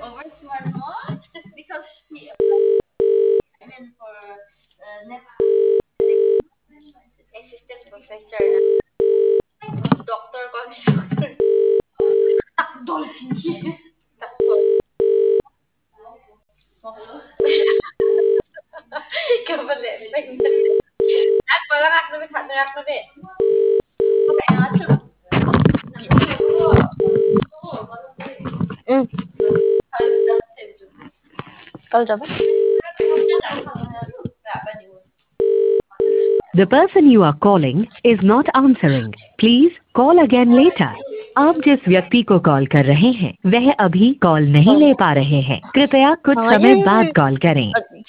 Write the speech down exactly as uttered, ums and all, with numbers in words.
Over smart mo? Because he I mean for uh, next assistant professor na doctor ko doctor. Takdol. Takdol. Kabalik. At wala nga kami sa narak na be. Okay, nga siya. Mm. How's that sense? कल जब The person you are calling is not answering. Please call again later. आप जिस व्यक्ति को call कर रहे हैं वह अभी कॉल नहीं ले पा रहे हैं। कृपया कुछ हाँ, समय ये- बाद कॉल करें।